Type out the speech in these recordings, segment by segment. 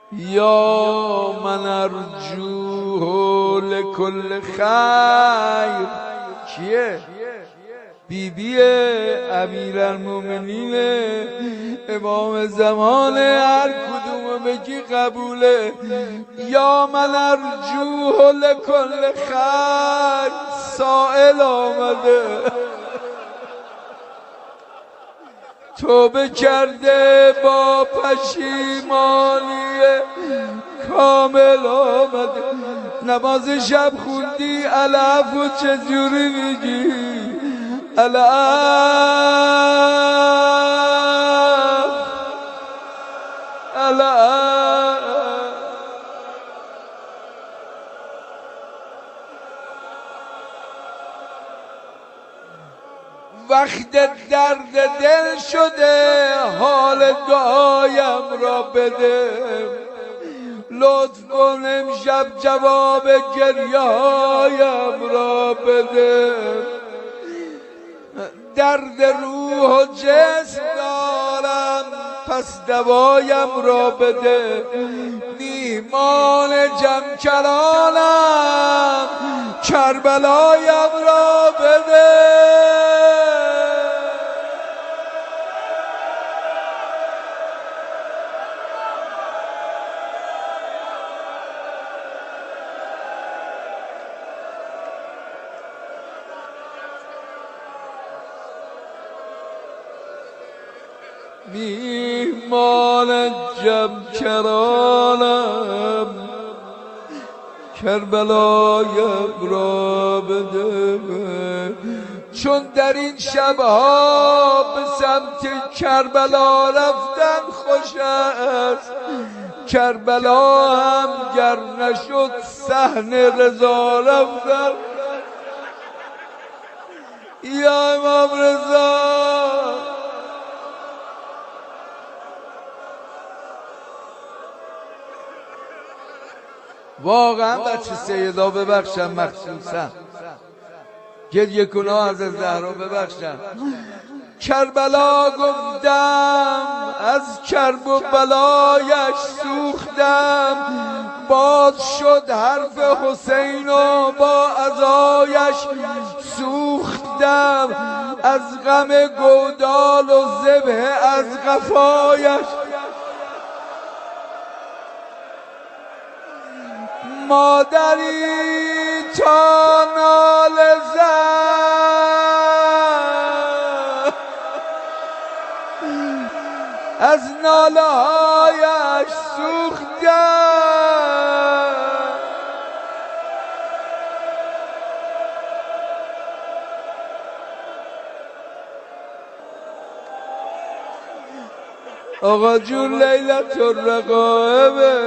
یا من ارجوه لکل خیر. کیه؟ بیبی امیرالمومنین امام زمان، هر کدوم بگی قبوله. یا من ارجوه لکل خیر. سائل آمده توبه کرده با پشیمانی کامل آمده. نماز شب خوندی العفو چجوری میگی؟ العفو. وقت درد دل شده حال دعایم را بده. لطف کن امشب جواب گریه هایم را بده. درد روح و جسم دارم پس دوایم را بده. میهمان جمکرانم کربلایم را بده. میهمان جمکرانم کربلایم را بده. چون در این شبها به سمت کربلا رفتن خوش است. کربلا هم گر نشد صحن رضا رفتن. یا امام رضا واقعا بچه سیدا ببخشم، مخصوصا گریه کناه از زهرا ببخشم. کربلا گفتم از کرب و بلایش سوختم. باز شد حرف حسین و با عزایش سوختم. از غم گودال و ذبح از قفایش مادری تا ناله زد. از ناله هایش سوختم. آقا جون لیلت الرقائبه،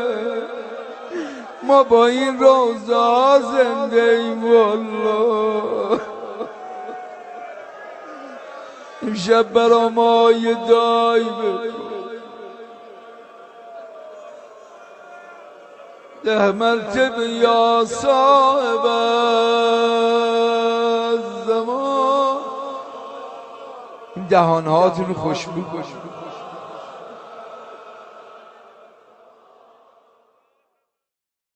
ما با این روزه ها زنده ایم والله. امشب برا ما یه دعایی بکن. 10 مرتبه یا صاحب الزمان. این دهانهاتون خوشبو